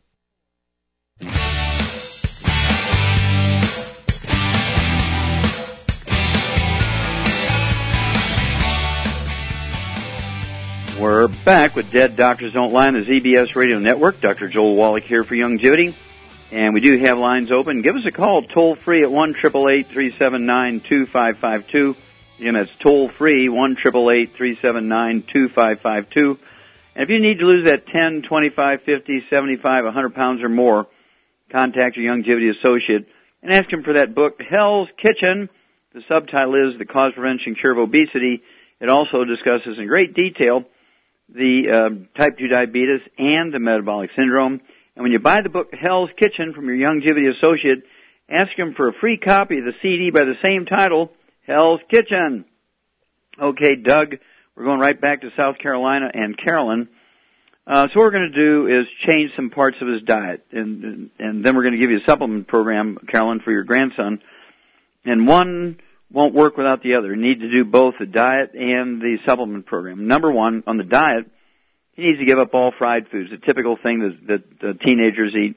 Speaker 3: We're back with Dead Doctors Don't Lie on the Z B S Radio Network. Doctor Joel Wallach here for Youngevity. And we do have lines open. Give us a call toll-free at one eight eight eight, three seven nine, two five five two. Again, that's toll-free, one eight eight eight, three seven nine, two five five two. And if you need to lose that ten, twenty-five, fifty, seventy-five, one hundred pounds or more, contact your Youngevity associate and ask him for that book, Hell's Kitchen. The subtitle is The Cause, Prevention, Cure of Obesity. It also discusses in great detail the uh, type two diabetes and the metabolic syndrome. And when you buy the book, Hell's Kitchen, from your Youngevity associate, ask him for a free copy of the C D by the same title, Hell's Kitchen. Okay, Doug, we're going right back to South Carolina and Carolyn. Uh, so what we're going to do is change some parts of his diet, and, and, and then we're going to give you a supplement program, Carolyn, for your grandson. And one won't work without the other. You need to do both the diet and the supplement program. Number one, on the diet, he needs to give up all fried foods, the typical thing that, that the teenagers eat.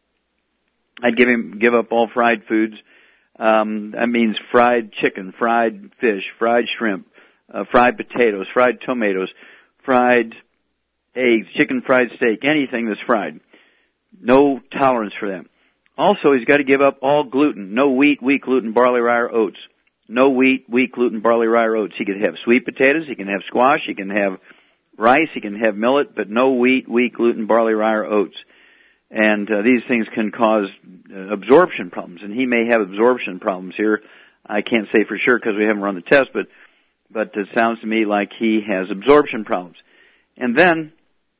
Speaker 3: I'd give him give up all fried foods. Um, that means fried chicken, fried fish, fried shrimp, uh, fried potatoes, fried tomatoes, fried eggs, chicken fried steak, anything that's fried. No tolerance for that. Also, he's got to give up all gluten. No wheat, wheat, gluten, barley, rye, or oats. No wheat, wheat, gluten, barley, rye, or oats. He can have sweet potatoes, he can have squash, he can have rice, he can have millet, but no wheat, wheat, gluten, barley, rye, or oats. And uh, these things can cause uh, absorption problems, and he may have absorption problems here. I can't say for sure because we haven't run the test, but but it sounds to me like he has absorption problems. And then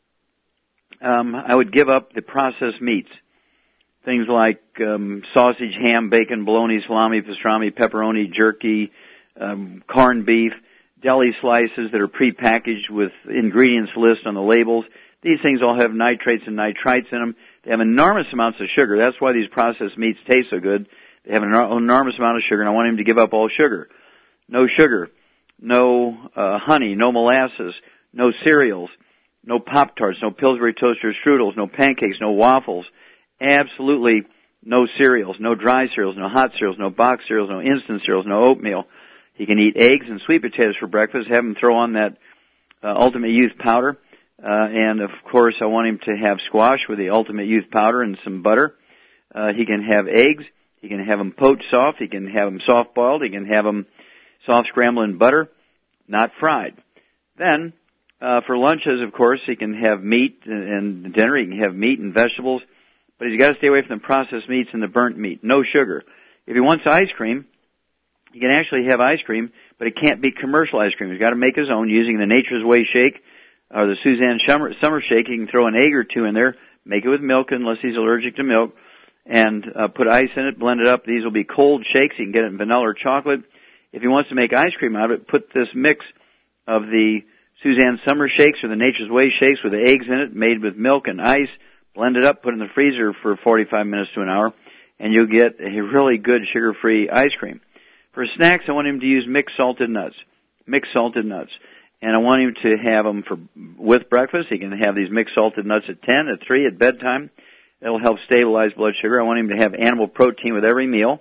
Speaker 3: um, I would give up the processed meats, things like um, sausage, ham, bacon, bologna, salami, pastrami, pepperoni, jerky, um, corned beef, deli slices that are prepackaged with ingredients list on the labels. These things all have nitrates and nitrites in them. They have enormous amounts of sugar. That's why these processed meats taste so good. They have an enormous amount of sugar, and I want him to give up all sugar. No sugar, no uh, honey, no molasses, no cereals, no Pop-Tarts, no Pillsbury Toaster strudels, no pancakes, no waffles. Absolutely no cereals, no dry cereals, no hot cereals, no box cereals, no instant cereals, no oatmeal. He can eat eggs and sweet potatoes for breakfast. Have him throw on that uh, Ultimate Youth powder. Uh, and of course, I want him to have squash with the Ultimate Youth powder and some butter. Uh, he can have eggs. He can have them poached soft. He can have them soft boiled. He can have them soft scrambled in butter, not fried. Then, uh, for lunches, of course, he can have meat and dinner. He can have meat and vegetables, but he's got to stay away from the processed meats and the burnt meat. No sugar. If he wants ice cream, he can actually have ice cream, but it can't be commercial ice cream. He's got to make his own using the Nature's Way shake or the Suzanne Summer, Summer shake. He can throw an egg or two in there, make it with milk unless he's allergic to milk, and uh, put ice in it, blend it up. These will be cold shakes. He can get it in vanilla or chocolate. If he wants to make ice cream out of it, put this mix of the Suzanne Summer shakes or the Nature's Way shakes with the eggs in it, made with milk and ice, blend it up, put it in the freezer for forty-five minutes to an hour, and you'll get a really good sugar-free ice cream. For snacks, I want him to use mixed salted nuts. Mixed salted nuts. And I want him to have them for with breakfast. He can have these mixed salted nuts at ten, at three, at bedtime. That'll help stabilize blood sugar. I want him to have animal protein with every meal.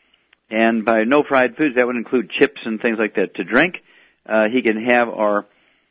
Speaker 3: And by no fried foods, that would include chips and things like that to drink. Uh, he can have our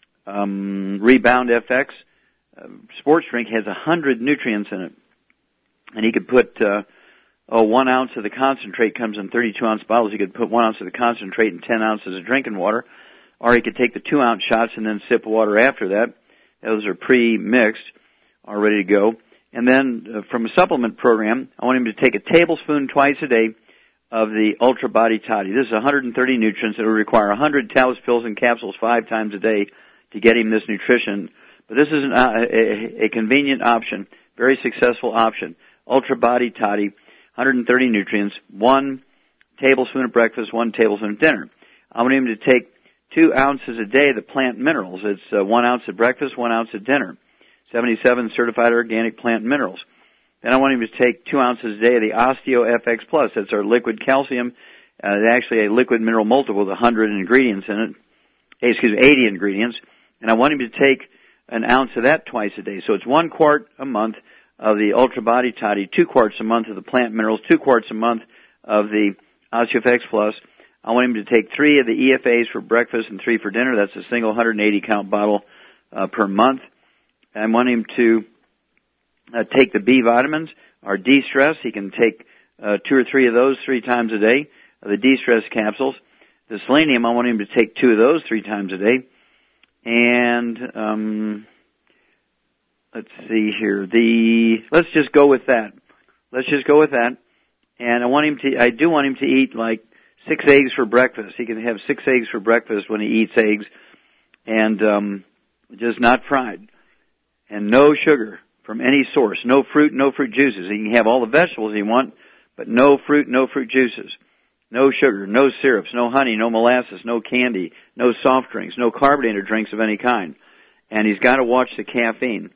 Speaker 3: um, Rebound F X uh, sports drink. Has one hundred nutrients in it. And he could put uh, oh, one ounce of the concentrate comes in thirty-two ounce bottles. He could put one ounce of the concentrate in ten ounces of drinking water. Or he could take the two ounce shots and then sip water after that. Those are pre-mixed, all ready to go. And then uh, from a supplement program, I want him to take a tablespoon twice a day of the Ultra Body Toddy. This is one hundred thirty nutrients. It will require one hundred tablets, pills, and capsules five times a day to get him this nutrition. But this is an, uh, a, a convenient option, very successful option. Ultra Body Toddy, one hundred thirty nutrients, one tablespoon at breakfast, one tablespoon at dinner. I want him to take two ounces a day of the plant minerals. It's uh, one ounce at breakfast, one ounce at dinner. seventy-seven certified organic plant minerals. Then I want him to take two ounces a day of the Osteo F X Plus. That's our liquid calcium. Uh, it's actually a liquid mineral multiple with one hundred ingredients in it. Excuse me, eighty ingredients. And I want him to take an ounce of that twice a day. So it's one quart a month of the Ultra Body Toddy, two quarts a month of the plant minerals, two quarts a month of the Osteo F X Plus. I want him to take three of the E F As for breakfast and three for dinner. That's a single one hundred eighty count bottle uh, per month. I want him to uh, take the B vitamins, or D-Stress. He can take uh, two or three of those three times a day, uh, the D-Stress capsules. The selenium, I want him to take two of those three times a day. And um, let's see here. The let's just go with that. Let's just go with that. And I want him to. I do want him to eat like six eggs for breakfast. He can have six eggs for breakfast when he eats eggs, and um, just not fried. And no sugar from any source. No fruit, no fruit juices. He can have all the vegetables he wants, but no fruit, no fruit juices. No sugar, no syrups, no honey, no molasses, no candy, no soft drinks, no carbonated drinks of any kind. And he's got to watch the caffeine.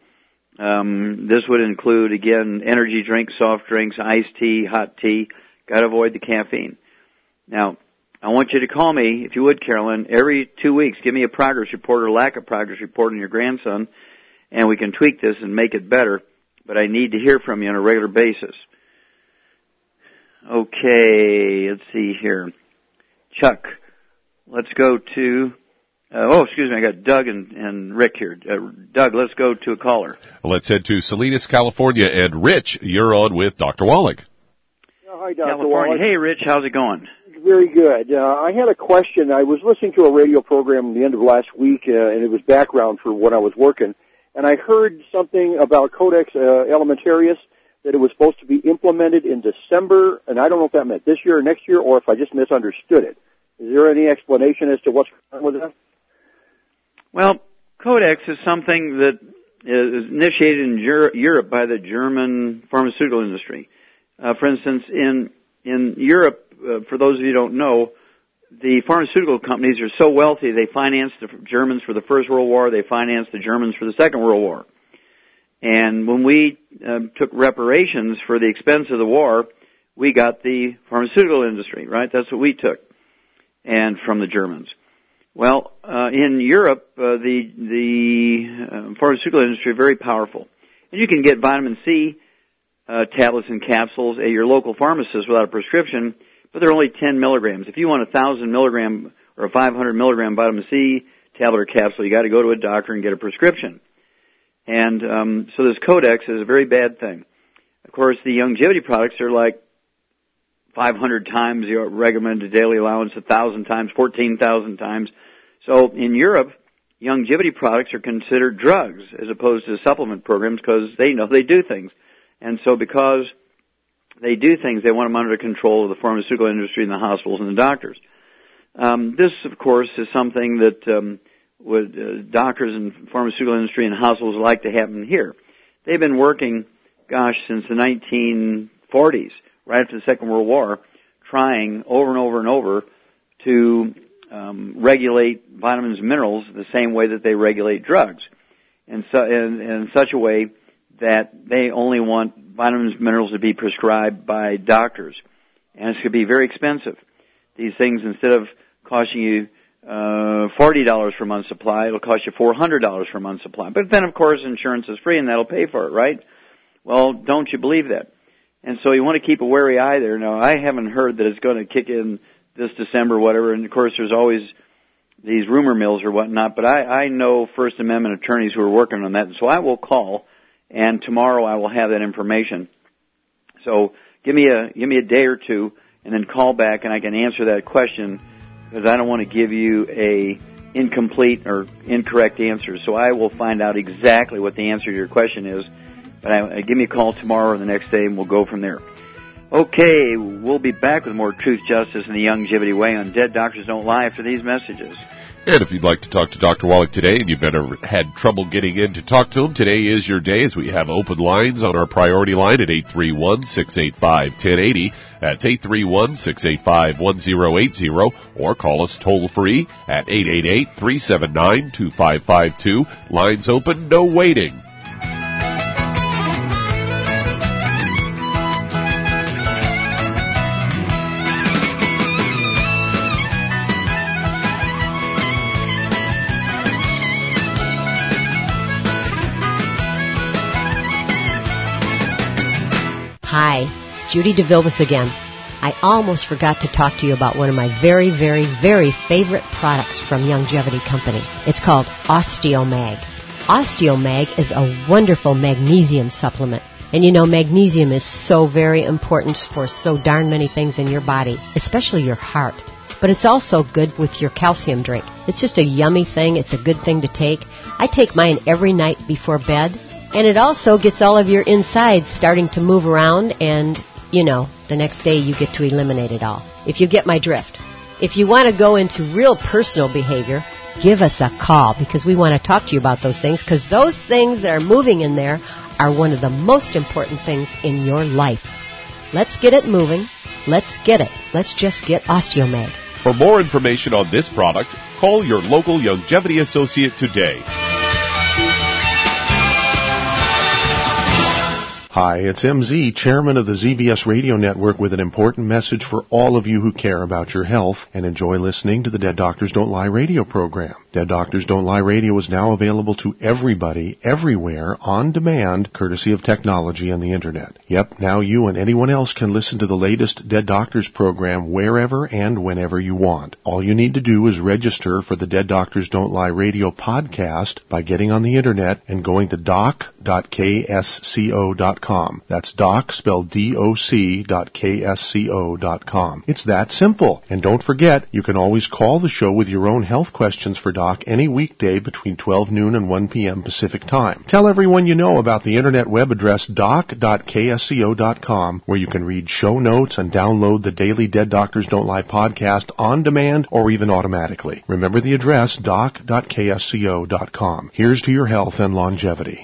Speaker 3: Um, this would include, again, energy drinks, soft drinks, iced tea, hot tea. Got to avoid the caffeine. Now, I want you to call me, if you would, Carolyn, every two weeks. Give me a progress report or lack of progress report on your grandson, and we can tweak this and make it better. But I need to hear from you on a regular basis. Okay, let's see here. Chuck, let's go to... Uh, oh, excuse me, I got Doug and, and Rick here. Uh, Doug, let's go to a caller.
Speaker 1: Let's head to Salinas, California. And Rich, you're on with Doctor Wallach.
Speaker 12: Yeah, hi, Doctor
Speaker 3: California.
Speaker 12: Wallach.
Speaker 3: Hey, Rich, how's it going?
Speaker 12: Very good. Uh, I had a question. I was listening to a radio program at the end of last week, uh, and it was background for when I was working. And I heard something about Codex uh, Alimentarius, that it was supposed to be implemented in December, and I don't know if that meant this year or next year, or if I just misunderstood it. Is there any explanation as to what's going on with that?
Speaker 3: Well, Codex is something that is initiated in Europe by the German pharmaceutical industry. Uh, for instance, in in Europe, uh, for those of you who don't know, the pharmaceutical companies are so wealthy they financed the Germans for the First World War, they financed the Germans for the Second World War. And when we uh, took reparations for the expense of the war, we got the pharmaceutical industry, right? That's what we took, and from the Germans. Well, uh, in Europe, uh, the the uh, pharmaceutical industry is very powerful, and you can get vitamin C uh, tablets and capsules at your local pharmacist without a prescription, but they're only ten milligrams. If you want a thousand milligram or a five hundred milligram vitamin C tablet or capsule, you got to go to a doctor and get a prescription. And um, so this Codex is a very bad thing. Of course, the longevity products are like five hundred times your recommended daily allowance, one thousand times, fourteen thousand times. So in Europe, longevity products are considered drugs as opposed to supplement programs because they know they do things. And so because they do things, they want them under control of the pharmaceutical industry and the hospitals and the doctors. Um, this, of course, is something that um, would uh, doctors and pharmaceutical industry and hospitals would like to happen here. They've been working, gosh, since the nineteen forties. Right after the Second World War, trying over and over and over to um, regulate vitamins and minerals the same way that they regulate drugs, and so in, in such a way that they only want vitamins and minerals to be prescribed by doctors, and it's going to be very expensive. These things, instead of costing you uh, forty dollars for a month's supply, it'll cost you four hundred dollars for a month's supply. But then, of course, insurance is free, and that'll pay for it, right? Well, don't you believe that? And so you want to keep a wary eye there. Now, I haven't heard that it's going to kick in this December or whatever, and of course there's always these rumor mills or whatnot, but I, I know First Amendment attorneys who are working on that, and so I will call, and tomorrow I will have that information. So give me a give me a day or two, and then call back, and I can answer that question, because I don't want to give you a incomplete or incorrect answer. So I will find out exactly what the answer to your question is. But I, I, give me a call tomorrow or the next day, and we'll go from there. Okay, we'll be back with more Truth, Justice, and the Longevity Way on Dead Doctors Don't Lie after these messages.
Speaker 1: And if you'd like to talk to Doctor Wallach today and you've ever had trouble getting in to talk to him, today is your day as we have open lines on our priority line at eight three one, six eight five, one zero eight zero. That's eight three one, six eight five, one zero eight zero. Or call us toll free at eight eight eight, three seven nine, two five five two. Lines open, no waiting.
Speaker 4: Hi, Judy DeVilbiss again. I almost forgot to talk to you about one of my very, very, very favorite products from Longevity Company. It's called OsteoMag. OsteoMag is a wonderful magnesium supplement. And you know, magnesium is so very important for so darn many things in your body, especially your heart. But it's also good with your calcium drink. It's just a yummy thing. It's a good thing to take. I take mine every night before bed. And it also gets all of your insides starting to move around, and, you know, the next day you get to eliminate it all, if you get my drift. If you want to go into real personal behavior, give us a call, because we want to talk to you about those things, because those things that are moving in there are one of the most important things in your life. Let's get it moving. Let's get it. Let's just get OsteoMag.
Speaker 1: For more information on this product, call your local Longevity associate today.
Speaker 5: Hi, it's M Z, Chairman of the Z B S Radio Network, with an important message for all of you who care about your health and enjoy listening to the Dead Doctors Don't Lie radio program. Dead Doctors Don't Lie radio is now available to everybody, everywhere, on demand, courtesy of technology and the Internet. Yep, now you and anyone else can listen to the latest Dead Doctors program wherever and whenever you want. All you need to do is register for the Dead Doctors Don't Lie radio podcast by getting on the Internet and going to doc dot k s co dot com. That's doc, spelled D O C, dot K S C O dot com. It's that simple. And don't forget, you can always call the show with your own health questions for Doc any weekday between twelve noon and one p.m. Pacific Time. Tell everyone you know about the Internet web address doc dot K S C O dot com, where you can read show notes and download the daily Dead Doctors Don't Lie podcast on demand or even automatically. Remember the address, doc dot K S C O dot com. Here's to your health and longevity.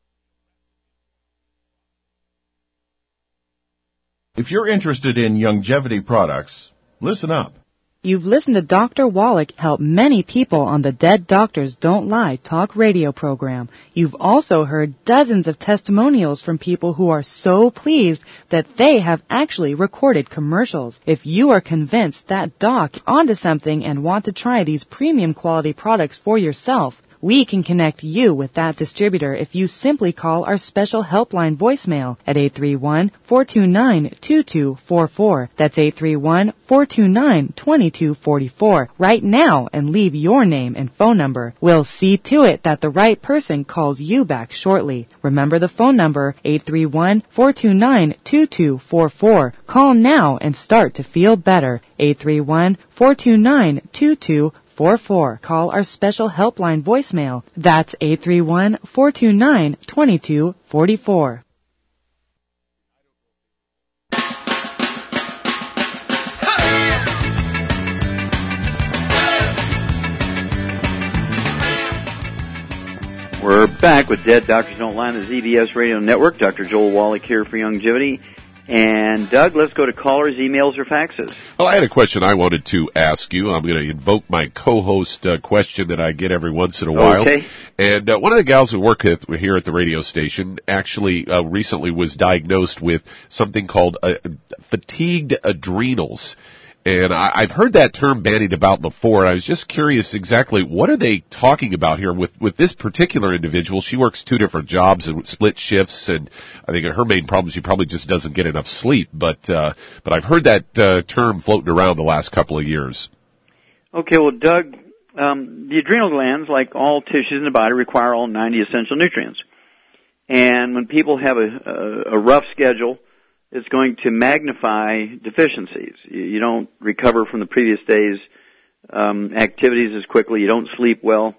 Speaker 7: If you're interested in longevity products, listen up.
Speaker 8: You've listened to Doctor Wallach help many people on the Dead Doctors Don't Lie talk radio program. You've also heard dozens of testimonials from people who are so pleased that they have actually recorded commercials. If you are convinced that Doc is onto something and want to try these premium quality products for yourself, we can connect you with that distributor if you simply call our special helpline voicemail at eight three one, four two nine, two two four four. That's eight three one, four two nine, two two four four. Right now and leave your name and phone number. We'll see to it that the right person calls you back shortly. Remember the phone number, eight three one, four two nine, two two four four. Call now and start to feel better. eight three one, four two nine, two two four four four. Call our special helpline voicemail. That's eight three one, four two nine, two two four four.
Speaker 3: We're back with Dead Doctors Don't Lie on the Z B S Radio Network. Doctor Joel Wallach here for Longevity. And, Doug, let's go to callers, emails, or faxes.
Speaker 1: Well, I had a question I wanted to ask you. I'm going to invoke my co-host uh, question that I get every once in a while.
Speaker 3: Okay.
Speaker 1: And uh, one of the gals who work with, here at the radio station actually uh, recently was diagnosed with something called uh, fatigued adrenals. And I, I've heard that term bandied about before. I was just curious exactly what are they talking about here with, with this particular individual. She works two different jobs and split shifts, and I think her main problem is she probably just doesn't get enough sleep. But uh, but I've heard that uh, term floating around the last couple of years.
Speaker 3: Okay, well, Doug, um, the adrenal glands, like all tissues in the body, require all ninety essential nutrients. And when people have a, a, a rough schedule, it's going to magnify deficiencies. You don't recover from the previous day's um, activities as quickly. You don't sleep well.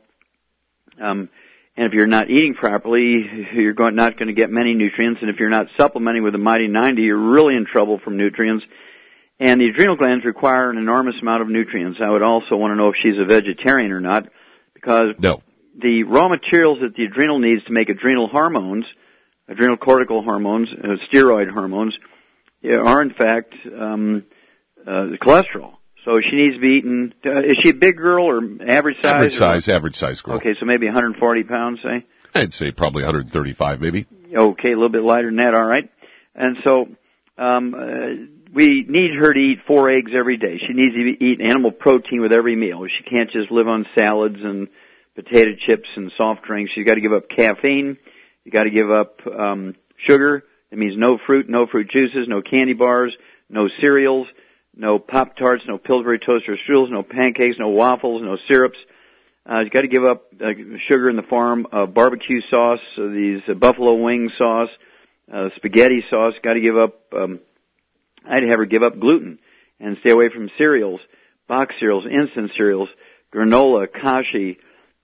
Speaker 3: Um, and if you're not eating properly, you're going, not going to get many nutrients. And if you're not supplementing with the Mighty ninety, you're really in trouble from nutrients. And the adrenal glands require an enormous amount of nutrients. I would also want to know if she's a vegetarian or not, because
Speaker 1: no.
Speaker 3: the raw materials that the adrenal needs to make adrenal hormones, adrenocortical hormones, uh, steroid hormones, are in fact um, uh, cholesterol. So she needs to be eaten. Uh, is she a big girl or average size?
Speaker 1: Average size, average size girl.
Speaker 3: Okay, so maybe one hundred forty pounds, say?
Speaker 1: I'd say probably one hundred thirty-five, maybe.
Speaker 3: Okay, a little bit lighter than that, all right. And so um, uh, we need her to eat four eggs every day. She needs to eat animal protein with every meal. She can't just live on salads and potato chips and soft drinks. She's got to give up caffeine. You got to give up um, sugar. That means no fruit, no fruit juices, no candy bars, no cereals, no Pop-Tarts, no Pillsbury toaster strudels, no pancakes, no waffles, no syrups. Uh, you got to give up uh, sugar in the form of barbecue sauce, uh, these uh, buffalo wing sauce, uh, spaghetti sauce. Got to give up. Um, I'd have her give up gluten and stay away from cereals, box cereals, instant cereals, granola, kashi.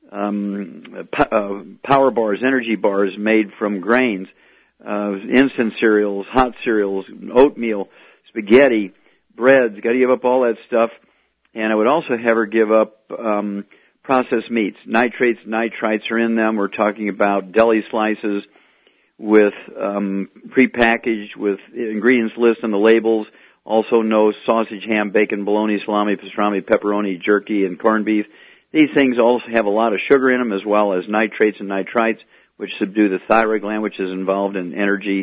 Speaker 3: Um, uh, power bars, energy bars made from grains, uh, instant cereals, hot cereals, oatmeal, spaghetti, breads. Got to give up all that stuff. And I would also have her give up um, processed meats. Nitrates, nitrites are in them. We're talking about deli slices with um, prepackaged with ingredients list on the labels. Also no sausage, ham, bacon, bologna, salami, pastrami, pepperoni, jerky, and corned beef. These things also have a lot of sugar in them, as well as nitrates and nitrites, which subdue the thyroid gland, which is involved in energy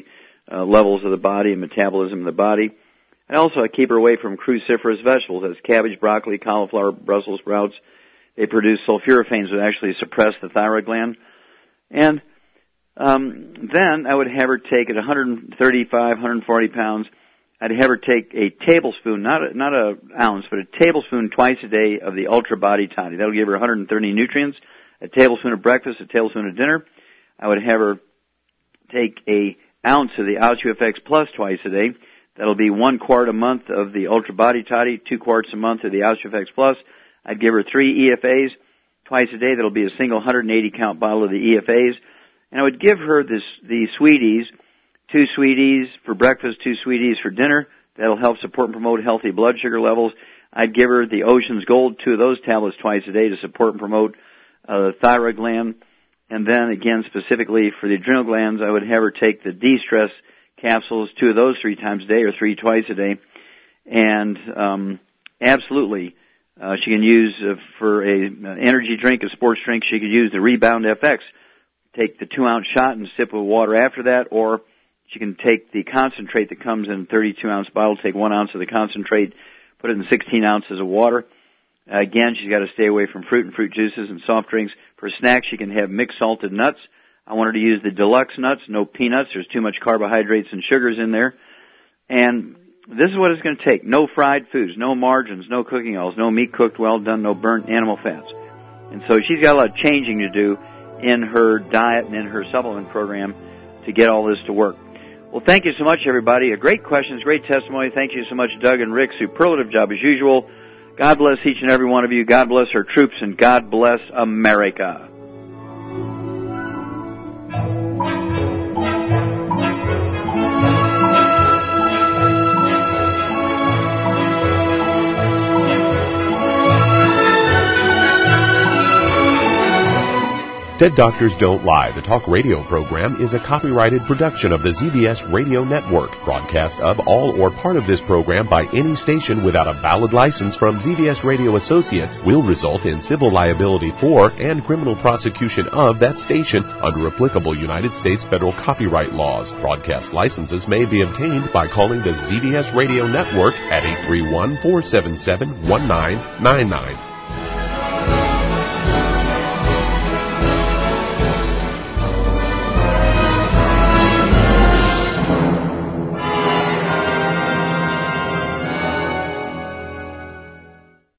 Speaker 3: uh, levels of the body and metabolism of the body. And also I keep her away from cruciferous vegetables. That's cabbage, broccoli, cauliflower, Brussels sprouts. They produce sulforaphanes that actually suppress the thyroid gland. And um, then I would have her take at one thirty-five, one forty pounds, I'd have her take a tablespoon, not a, not a ounce, but a tablespoon twice a day of the Ultra Body Toddy. That'll give her one hundred thirty nutrients. A tablespoon at breakfast, a tablespoon at dinner. I would have her take a ounce of the OsteoFX Plus twice a day. That'll be one quart a month of the Ultra Body Toddy, two quarts a month of the OsteoFX Plus. I'd give her three E F As twice a day. That'll be a single one hundred eighty count bottle of the E F As. And I would give her this, the Sweeties, two Sweeties for breakfast, two Sweeties for dinner. That'll help support and promote healthy blood sugar levels. I'd give her the Ocean's Gold, two of those tablets twice a day to support and promote uh, the thyroid gland. And then again, specifically for the adrenal glands, I would have her take the De-Stress capsules, two of those three times a day or three twice a day. And um, absolutely, uh, she can use uh, for a an energy drink, a sports drink, she could use the Rebound F X. Take the two-ounce shot and sip with water after that, or she can take the concentrate that comes in a thirty-two ounce bottle, take one ounce of the concentrate, put it in sixteen ounces of water. Uh, again, she's got to stay away from fruit and fruit juices and soft drinks. For snacks, she can have mixed salted nuts. I want her to use the deluxe nuts, no peanuts. There's too much carbohydrates and sugars in there. And this is what it's going to take. No fried foods, no margarines, no cooking oils, no meat cooked well done, no burnt animal fats. And so she's got a lot of changing to do in her diet and in her supplement program to get all this to work. Well, thank you so much, everybody. A great questions, great testimony. Thank you so much, Doug and Rick. Superlative job as usual. God bless each and every one of you. God bless our troops, and God bless America.
Speaker 1: Dead Doctors Don't Lie, the talk radio program, is a copyrighted production of the Z B S Radio Network. Broadcast of all or part of this program by any station without a valid license from Z B S Radio Associates will result in civil liability for and criminal prosecution of that station under applicable United States federal copyright laws. Broadcast licenses may be obtained by calling the Z B S Radio Network at eight three one, four seven seven, one nine nine nine.